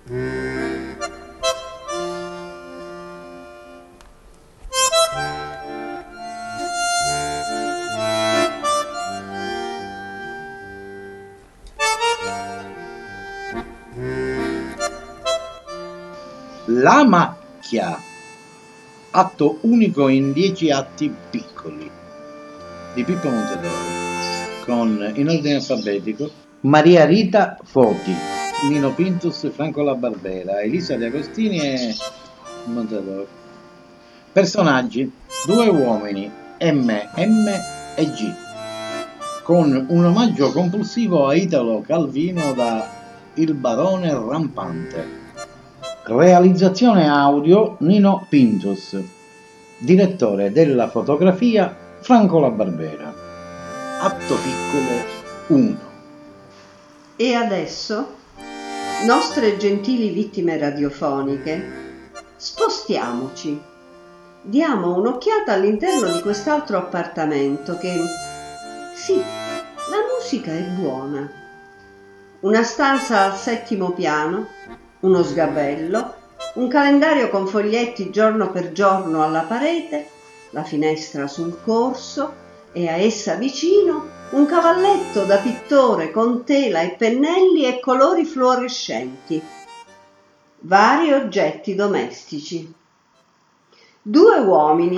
La macchia, atto unico in 10 atti piccoli, di Pippo Montedoro, con, in ordine alfabetico, Maria Rita Foti, Nino Pintus, Franco La Barbera, Elisa De Agostini e Montedoro. Personaggi: 2 uomini, M e G, con un omaggio compulsivo a Italo Calvino da Il Barone Rampante. Realizzazione audio Nino Pintus. Direttore della fotografia Franco La Barbera. Atto piccolo 1. E adesso, nostre gentili vittime radiofoniche, spostiamoci. Diamo un'occhiata all'interno di quest'altro appartamento che, sì, la musica è buona. Una stanza al 7° piano, uno sgabello, un calendario con foglietti giorno per giorno alla parete, la finestra sul corso e a essa vicino un cavalletto da pittore con tela e pennelli e colori fluorescenti. Vari oggetti domestici. 2 uomini.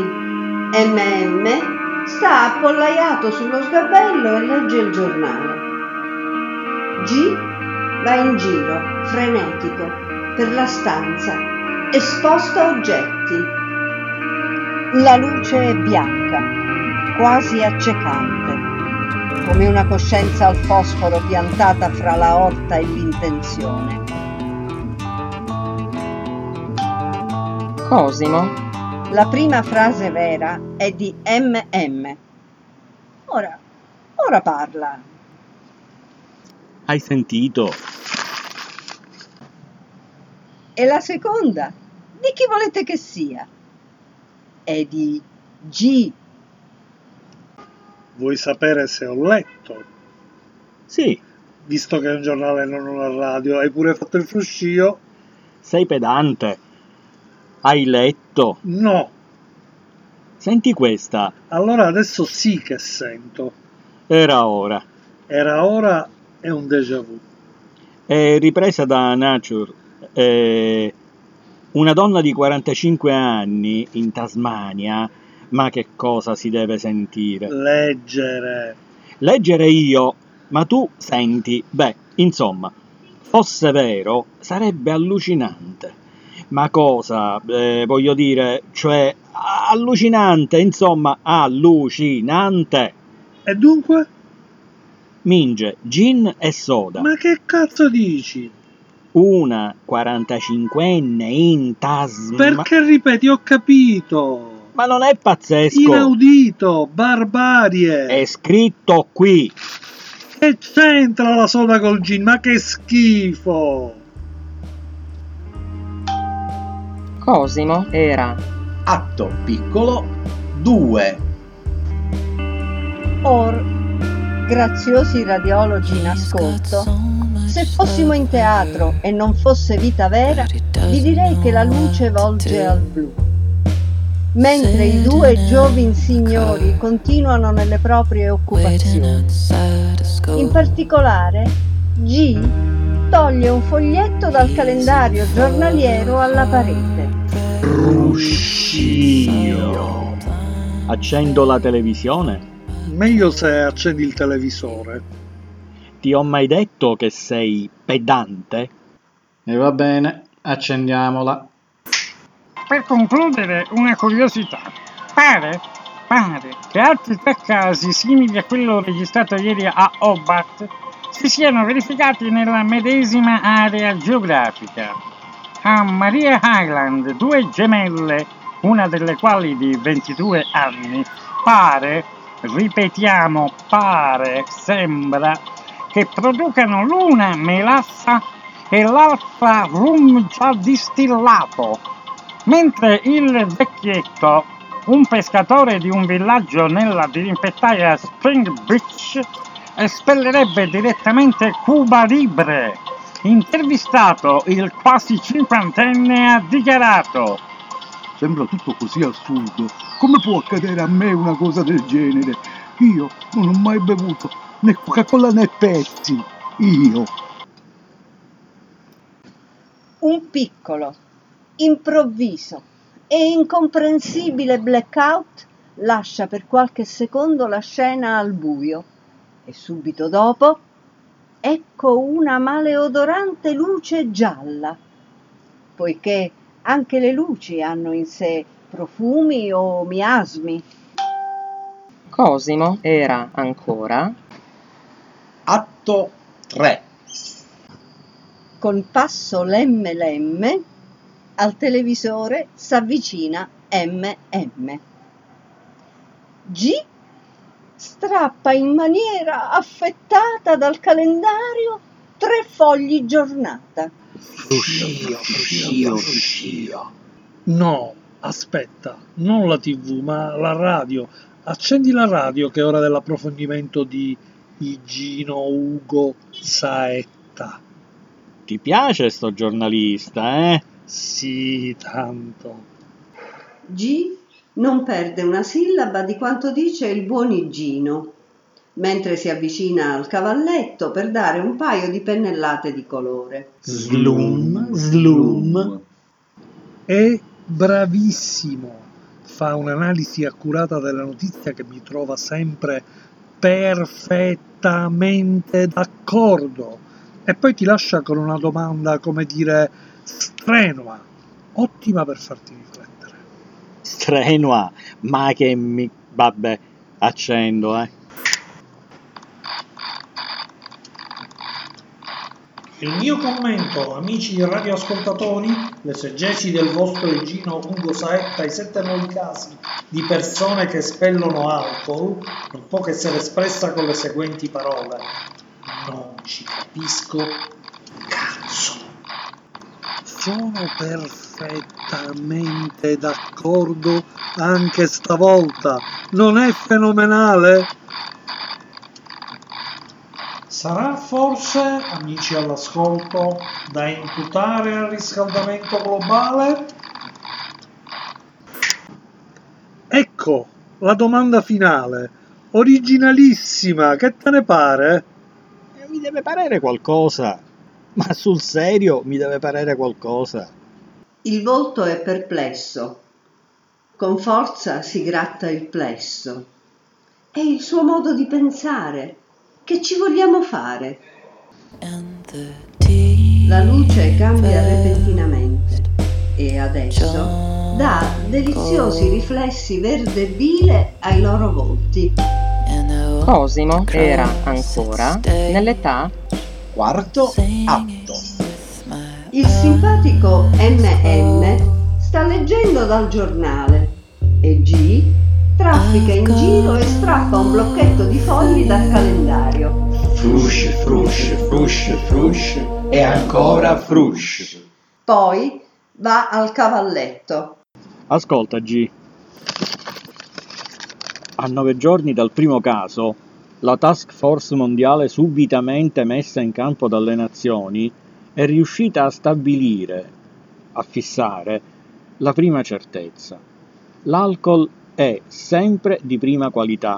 MM sta appollaiato sullo sgabello e legge il giornale. G va in giro, frenetico, per la stanza e sposta oggetti. La luce è bianca, quasi accecante, come una coscienza al fosforo piantata fra la orta e l'intenzione. Cosimo? La prima frase vera è di MM. Ora parla. Hai sentito? E la seconda? Di chi volete che sia? È di G. Vuoi sapere se ho letto? Sì. Visto che è un giornale e non una radio, hai pure fatto il fruscio? Sei pedante. Hai letto? No. Senti questa. Allora adesso sì che sento. Era ora. Era ora è un déjà vu. È ripresa da Nature. Una donna di 45 anni in Tasmania. Ma che cosa si deve sentire? Leggere io, ma tu senti. Beh, insomma, fosse vero, sarebbe allucinante. Ma cosa? Voglio dire, cioè, allucinante, insomma, allucinante. E dunque? Minge, gin e soda. Ma che cazzo dici? Una 45enne in Tasmania. Perché ripeti, ho capito. Ma non è pazzesco? Inaudito, barbarie. È scritto qui. Che c'entra la soda col gin? Ma che schifo. Cosimo era. Atto piccolo 2. Or, graziosi radiologi in ascolto, se fossimo in teatro e non fosse vita vera, vi direi che la luce volge al blu. Mentre i 2 giovani signori continuano nelle proprie occupazioni. In particolare, G toglie un foglietto dal calendario giornaliero alla parete. Ruscio. Accendo la televisione? Meglio se accendi il televisore. Ti ho mai detto che sei pedante? E va bene, accendiamola. Per concludere, una curiosità. Pare che altri 3 casi simili a quello registrato ieri a Hobart si siano verificati nella medesima area geografica. A Maria Island 2 gemelle, una delle quali di 22 anni, sembra che producano l'una melassa e l'altra rum già distillato, mentre il vecchietto, un pescatore di un villaggio nella dirimpettaia Spring Beach, espellerebbe direttamente Cuba Libre, Intervistato, il quasi cinquantenne ha dichiarato: Sembra tutto così assurdo. Come può accadere a me una cosa del genere? Io non ho mai bevuto né Coca-Cola né Pepsi. Io. Un piccolo, improvviso e incomprensibile blackout lascia per qualche secondo la scena al buio e subito dopo ecco una maleodorante luce gialla, poiché anche le luci hanno in sé profumi o miasmi. Cosimo era ancora Atto 3. Con passo lemme lemme al televisore s'avvicina MM. G strappa in maniera affettata dal calendario 3 fogli giornata. No, aspetta, non la TV, ma la radio. Accendi la radio che è ora dell'approfondimento di Igino Ugo Saetta. Ti piace sto giornalista, eh? Sì, tanto. G non perde una sillaba di quanto dice il buon Igino, mentre si avvicina al cavalletto per dare un paio di pennellate di colore. Slum. È bravissimo. Fa un'analisi accurata della notizia che mi trova sempre perfettamente d'accordo. E poi ti lascia con una domanda, come dire, strenua, ottima per farti riflettere. Strenua, ma che mi... Vabbè, accendo, Il mio commento, amici radioascoltatori, l'esegesi del vostro Igino Ugo Saetta ai 7 nuovi casi di persone che espellono alcol, non può che essere espressa con le seguenti parole. Non ci capisco cazzo. Sono perfettamente d'accordo anche stavolta. Non è fenomenale? Sarà forse, amici all'ascolto, da imputare al riscaldamento globale? Ecco, la domanda finale, originalissima, che te ne pare? Mi deve parere qualcosa, ma sul serio mi deve parere qualcosa. Il volto è perplesso, con forza si gratta il plesso. È il suo modo di pensare. Che ci vogliamo fare? La luce cambia repentinamente e adesso dà deliziosi riflessi verde bile ai loro volti. Cosimo era ancora nell'età Quarto atto. Il simpatico MM sta leggendo dal giornale e G traffica in giro e strappa un blocchetto di fogli dal calendario. Frush, frush, frush, frush e ancora frush. Poi va al cavalletto. Ascolta, G. A 9 giorni dal primo caso, la task force mondiale subitamente messa in campo dalle nazioni è riuscita a stabilire, a fissare, la prima certezza. L'alcol è sempre di prima qualità.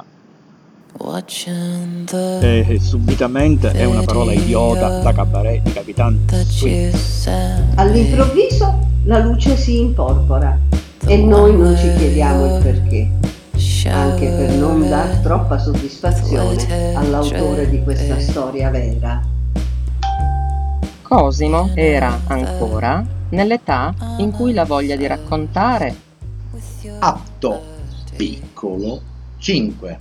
E subitamente è una parola idiota da cabaret di Capitan Sweet. All'improvviso la luce si imporpora e noi non ci chiediamo il perché, anche per non dar troppa soddisfazione all'autore di questa storia vera. Cosimo era ancora nell'età in cui la voglia di raccontare Atto piccolo 5.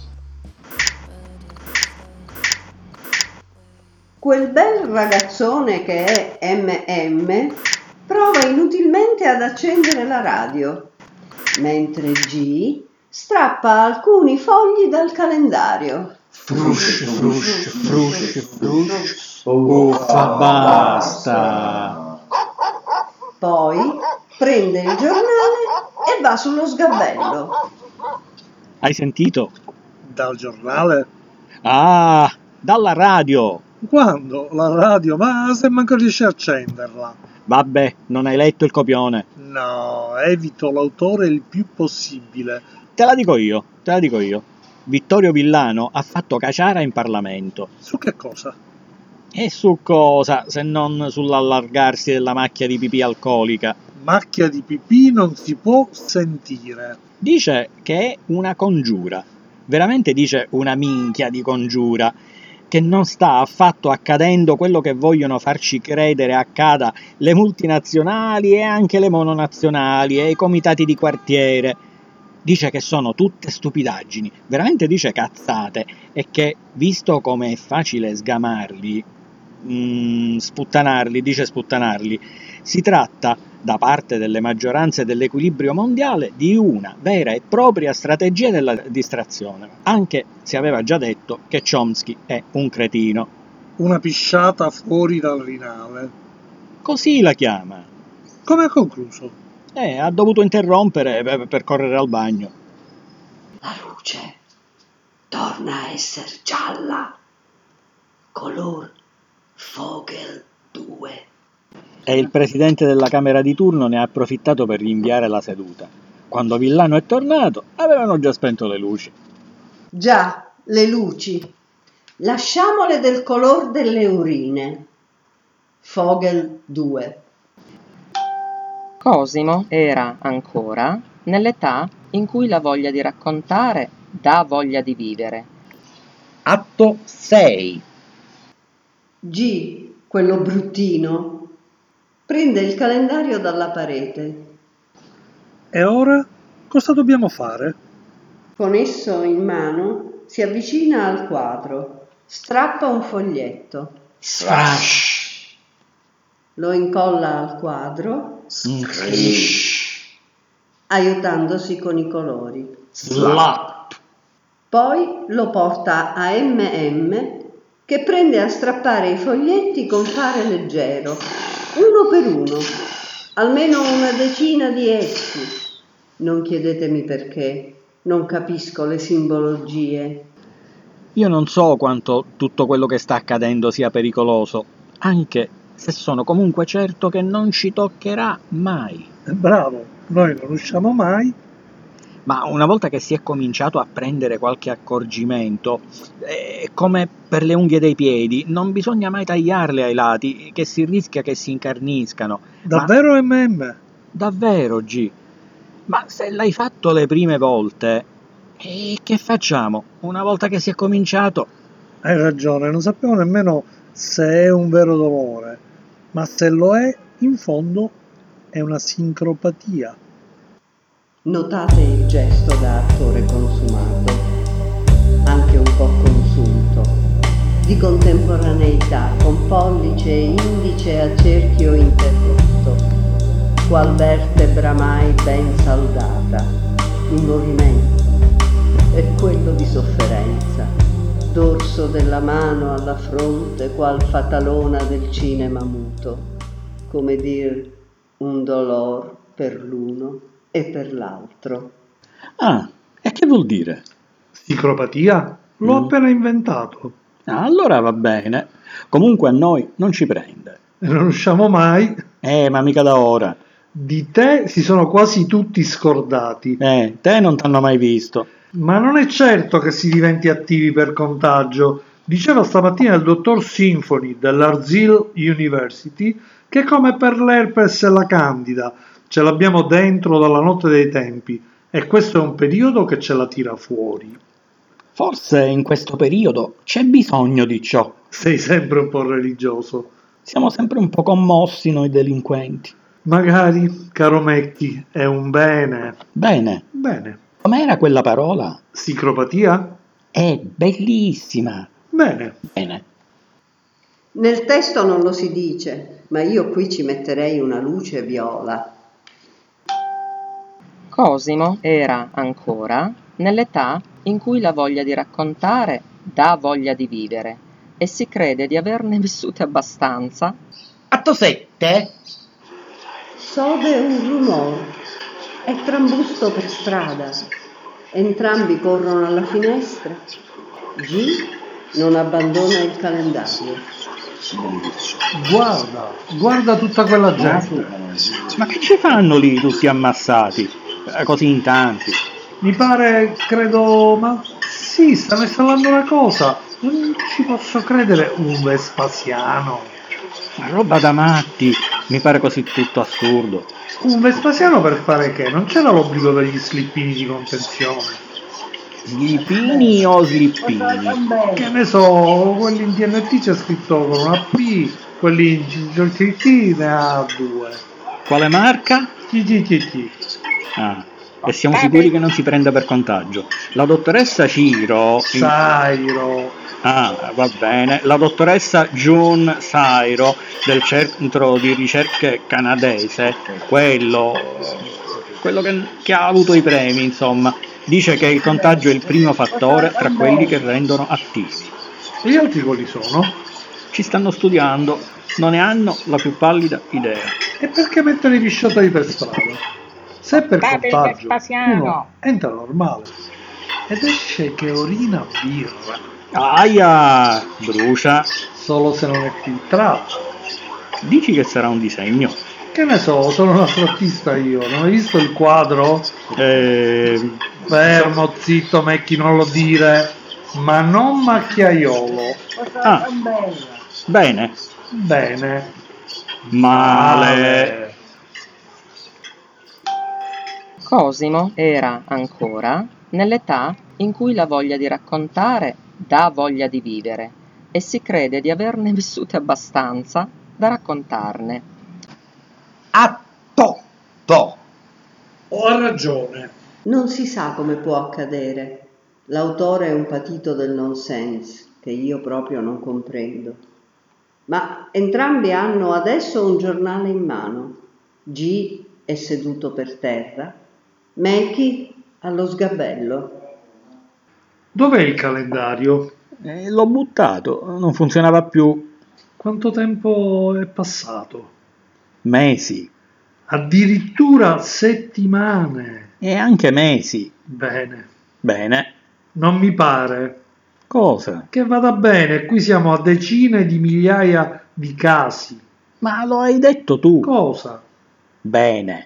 Quel bel ragazzone che è MM prova inutilmente ad accendere la radio, mentre G strappa alcuni fogli dal calendario. Frush, frush, frush, frush. Uffa, basta. Poi prende il giornale e va sullo sgabello. Hai sentito? Dal giornale? Ah, Dalla radio! Quando? La radio? Ma se manco riesci a accenderla. Vabbè, non hai letto il copione. No, evito l'autore il più possibile. Te la dico io. Vittorio Villano ha fatto caciara in Parlamento. Su che cosa? E su cosa, se non sull'allargarsi della macchia di pipì alcolica? Macchia di pipì non si può sentire. Dice che è una congiura. Veramente dice una minchia di congiura. Che non sta affatto accadendo quello che vogliono farci credere accada le multinazionali e anche le mononazionali e i comitati di quartiere. Dice che sono tutte stupidaggini, veramente dice cazzate, e che, visto come è facile sgamarli, sputtanarli, si tratta, da parte delle maggioranze dell'equilibrio mondiale, di una vera e propria strategia della distrazione, anche se aveva già detto che Chomsky è un cretino. Una pisciata fuori dal Rinale. Così la chiama. Come ha concluso? Ha dovuto interrompere per correre al bagno. La luce torna a essere gialla, color Vogel 2. E il presidente della Camera di turno ne ha approfittato per rinviare la seduta. Quando Villano è tornato, avevano già spento le luci. Già, le luci. Lasciamole del color delle urine. Vogel 2. Cosimo era ancora nell'età in cui la voglia di raccontare dà voglia di vivere. Atto 6. G, quello bruttino, prende il calendario dalla parete. E ora cosa dobbiamo fare? Con esso in mano si avvicina al quadro, strappa un foglietto. Srash. Lo incolla al quadro, Scrish. aiutandosi con i colori. Slap. Poi lo porta a MM, che prende a strappare i foglietti con fare leggero, uno per uno, almeno una decina di essi. Non chiedetemi perché, non capisco le simbologie. Io non so quanto tutto quello che sta accadendo sia pericoloso, anche se sono comunque certo che non ci toccherà mai. Bravo, noi non usciamo mai. Ma una volta che si è cominciato a prendere qualche accorgimento, come per le unghie dei piedi, non bisogna mai tagliarle ai lati, che si rischia che si incarniscano. Davvero, MM? Davvero, G. Ma se l'hai fatto le prime volte, che facciamo? Una volta che si è cominciato? Hai ragione, non sappiamo nemmeno se è un vero dolore, ma se lo è, in fondo, è una sincropatia. Notate il gesto da attore consumato, anche un po' consunto, di contemporaneità, con pollice e indice a cerchio interrotto, qual vertebra mai ben saldata, in movimento, e quello di sofferenza, dorso della mano alla fronte, qual fatalona del cinema muto, come dir un dolor per l'uno e per l'altro. Ah, e che vuol dire? Sincropatia? L'ho appena inventato. Ah, allora va bene. Comunque a noi non ci prende. E non usciamo mai. Ma mica da ora. Di te si sono quasi tutti scordati. Te non t'hanno mai visto. Ma non è certo che si diventi attivi per contagio. Diceva stamattina il dottor Symphony dell'Arzil University che come per l'herpes e la candida ce l'abbiamo dentro dalla notte dei tempi e questo è un periodo che ce la tira fuori. Forse in questo periodo c'è bisogno di ciò. Sei sempre un po' religioso. Siamo sempre un po' commossi noi delinquenti. Magari, caro Mecchi, è un bene. Bene. Bene. Com'era quella parola? Sincropatia? È bellissima. Bene. Bene. Nel testo non lo si dice, ma io qui ci metterei una luce viola. Cosimo era ancora nell'età in cui la voglia di raccontare dà voglia di vivere e si crede di averne vissute abbastanza. Atto 7. Sode un rumore, è trambusto per strada. Entrambi corrono alla finestra. G non abbandona il calendario. Guarda tutta quella gente. Ma che ci fanno lì tutti ammassati? Così in tanti. Mi pare, credo, ma sì, stanno installando una cosa. Non ci posso credere, un Vespasiano. Ma roba da matti, mi pare così tutto assurdo. Un Vespasiano per fare che? Non c'era l'obbligo degli slippini di contenzione. Slippini o slippini? Che ne so, quelli in TNT c'è scritto con una P, quelli in CCT ne ha 2. Quale marca? CCT. Ah, e siamo sicuri che non si prenda per contagio. La dottoressa Ciro... Sairo. Ah, va bene. La dottoressa June Sairo del centro di ricerche canadese, quello che ha avuto i premi, insomma, dice che il contagio è il primo fattore tra quelli che rendono attivi. E gli altri quali sono? Ci stanno studiando, non ne hanno la più pallida idea. E perché mettono i pisciatori per strada? Se è per contagio, uno entra normale ed esce che orina birra. Aia, brucia. Solo se non è filtrato. Dici che sarà un disegno? Che ne so, sono un astrottista io, non hai visto il quadro? Fermo, zitto, Mecchi, non lo dire. Ma non macchiaiolo. Ah, bene. Bene. Male. Cosimo era ancora nell'età in cui la voglia di raccontare dà voglia di vivere e si crede di averne vissute abbastanza da raccontarne. Atto. Ho ragione. Non si sa come può accadere. L'autore è un patito del nonsense che io proprio non comprendo. Ma entrambi hanno adesso un giornale in mano. G è seduto per terra, Meki allo sgabello. Dov'è il calendario? L'ho buttato, non funzionava più. Quanto tempo è passato? Mesi. Addirittura settimane. E anche mesi. Bene. Non mi pare. Cosa? Che vada bene, qui siamo a decine di migliaia di casi. Ma lo hai detto tu. Cosa? Bene.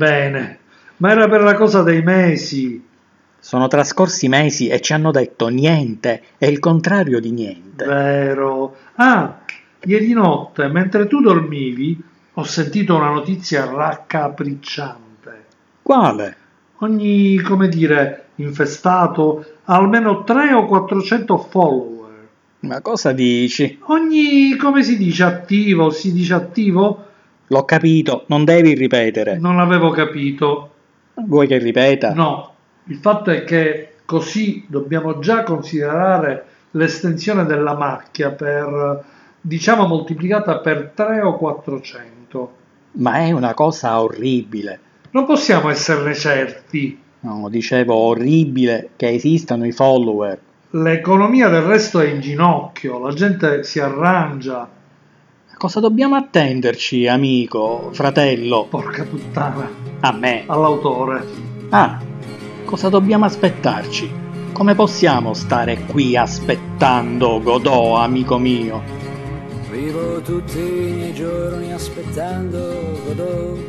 Ma era per la cosa dei mesi. Sono trascorsi mesi e ci hanno detto niente, è il contrario di niente. Vero. Ah, ieri notte, mentre tu dormivi, ho sentito una notizia raccapricciante. Quale? Ogni, infestato ha almeno 300 o 400 follower. Ma cosa dici? Ogni, attivo, si dice attivo? L'ho capito, non devi ripetere. Non avevo capito. Vuoi che ripeta? No, il fatto è che così dobbiamo già considerare l'estensione della macchia per, moltiplicata per 300 o 400. Ma è una cosa orribile. Non possiamo esserne certi. No, dicevo orribile che esistano i follower. L'economia del resto è in ginocchio, la gente si arrangia. Cosa dobbiamo attenderci, amico, fratello? Porca puttana. A me. All'autore. Ah, cosa dobbiamo aspettarci? Come possiamo stare qui aspettando Godot, amico mio? Vivo tutti i miei giorni aspettando Godot.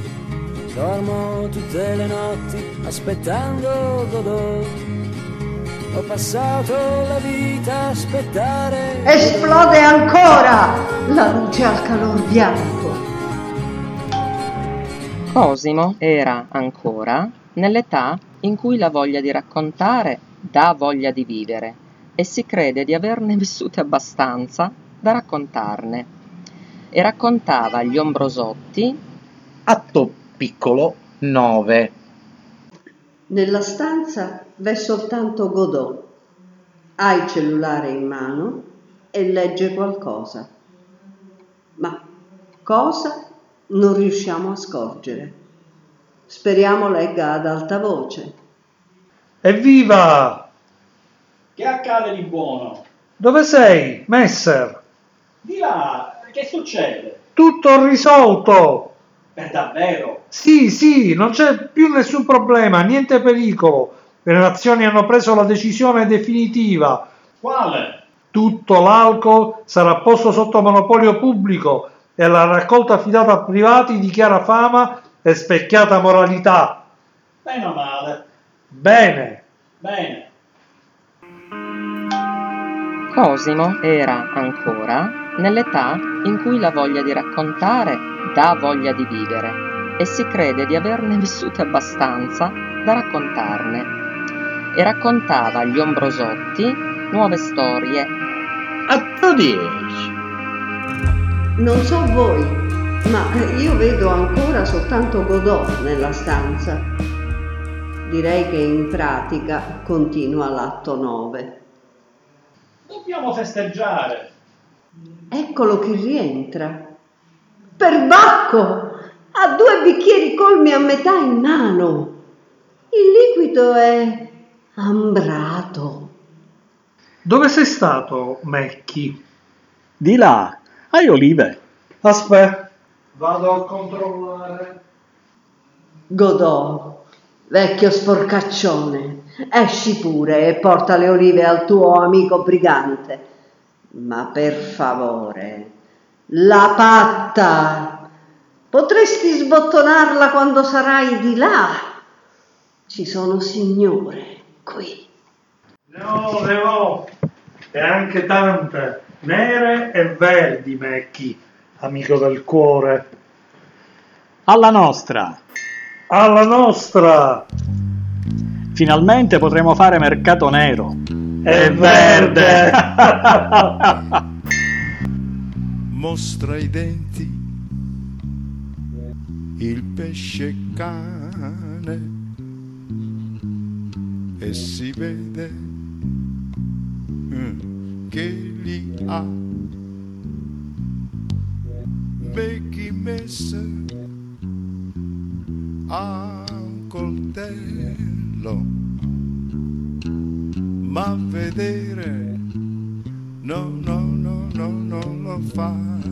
Dormo tutte le notti aspettando Godot. Ho passato la vita a aspettare. Esplode ancora la luce al calor bianco. Cosimo era ancora nell'età in cui la voglia di raccontare dà voglia di vivere e si crede di averne vissute abbastanza da raccontarne. E raccontava agli ombrosotti. Atto piccolo 9. Nella stanza v'è soltanto Godot. Ha il cellulare in mano e legge qualcosa. Ma cosa non riusciamo a scorgere. Speriamo legga ad alta voce. Evviva! Che accade di buono? Dove sei, Messer? Di là, che succede? Tutto risolto! Per davvero? Sì, non c'è più nessun problema, niente pericolo. Le nazioni hanno preso la decisione definitiva. Quale? tutto l'alcol sarà posto sotto monopolio pubblico e la raccolta affidata a privati di chiara fama e specchiata moralità. Bene o male? Bene. Bene. Cosimo era ancora nell'età in cui la voglia di raccontare dà voglia di vivere e si crede di averne vissute abbastanza da raccontarne. E raccontava agli ombrosotti nuove storie. Atto 10. Non so voi, ma io vedo ancora soltanto Godot nella stanza. Direi che in pratica continua l'atto 9. Dobbiamo festeggiare. Eccolo che rientra. Perbacco! Ha 2 bicchieri colmi a metà in mano. Il liquido è ambrato. Dove sei stato, Mecchi? Di là, hai olive? Aspetta, vado a controllare. Godot, vecchio sporcaccione, esci pure e porta le olive al tuo amico brigante. Ma per favore, la patta, potresti sbottonarla quando sarai di là. Ci sono signore qui. Ne ho, e anche tante, nere e verdi, Mecchi, amico del cuore. Alla nostra! Alla nostra! Finalmente potremo fare mercato nero. È verde! Mostra i denti, il pesce cane, e si vede che li ha. Becchi messa a un coltello, ma vedere no lo fa.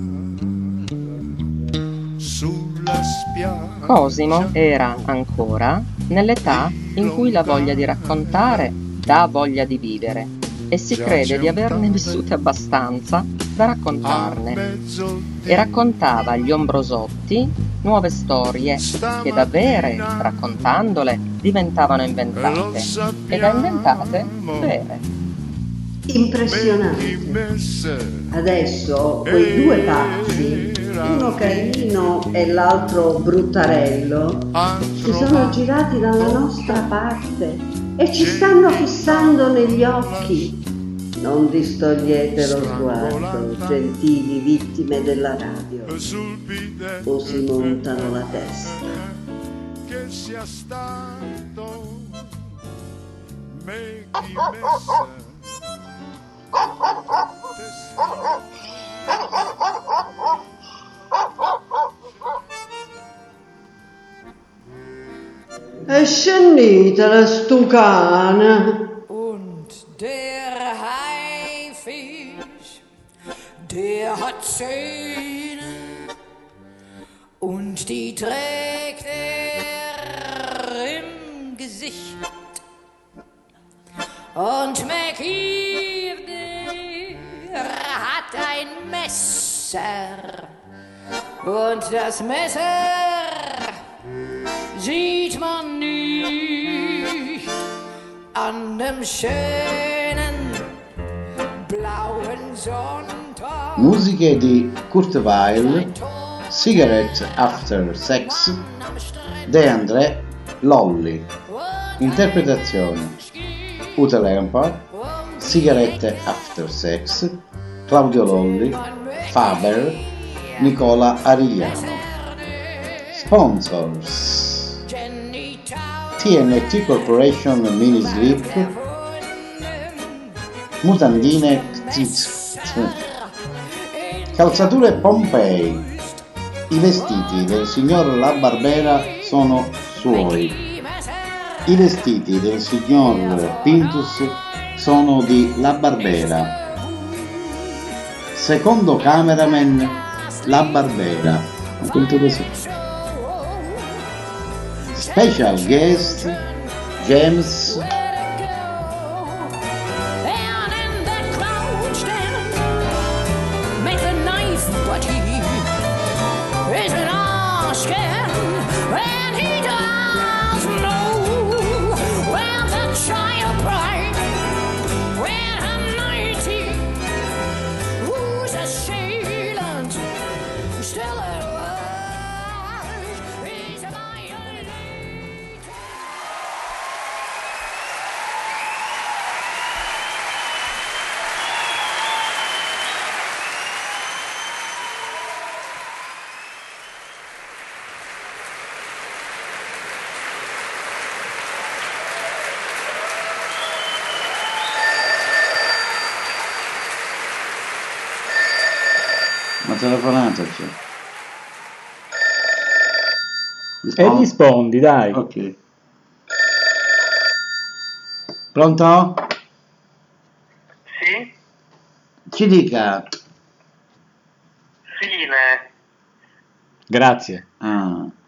Sulla spiaggia Cosimo era ancora nell'età in cui la voglia di raccontare dà voglia di vivere e si crede di averne vissute abbastanza da raccontarne. E raccontava agli ombrosotti nuove storie che da vere, raccontandole, diventavano inventate e da inventate vere. Impressionante. Adesso quei 2 pazzi, uno carino e l'altro bruttarello, si sono girati dalla nostra parte e ci stanno fissando negli occhi. Non distogliete lo sguardo, gentili vittime della radio, o si montano la testa. che sia stato me chi messa. È scendita la stucana. Und der Haifisch, der hat Zähne und die trägt im Gesicht. Und Mackie, der hat ein Messer und das Messer sieht man nicht an dem schönen blauen Sonntag. Musiche di Kurt Weill, Cigarette After Sex, De André, Lolly. Interpretazioni: Ute Lemper, Sigarette After Sex, Claudio Lolli, Faber, Nicola Arigliano. Sponsors: TNT Corporation Mini Slip, Mutandine Calzature Pompei. I vestiti del signor La Barbera sono suoi. I vestiti del signor Pintus sono di La Barbera. Secondo cameraman La Barbera. Appunto così. Special guest James Una telefonata c'è. E rispondi, dai. Ok. Pronto? Sì? Ci dica. Fine. Grazie. Ah.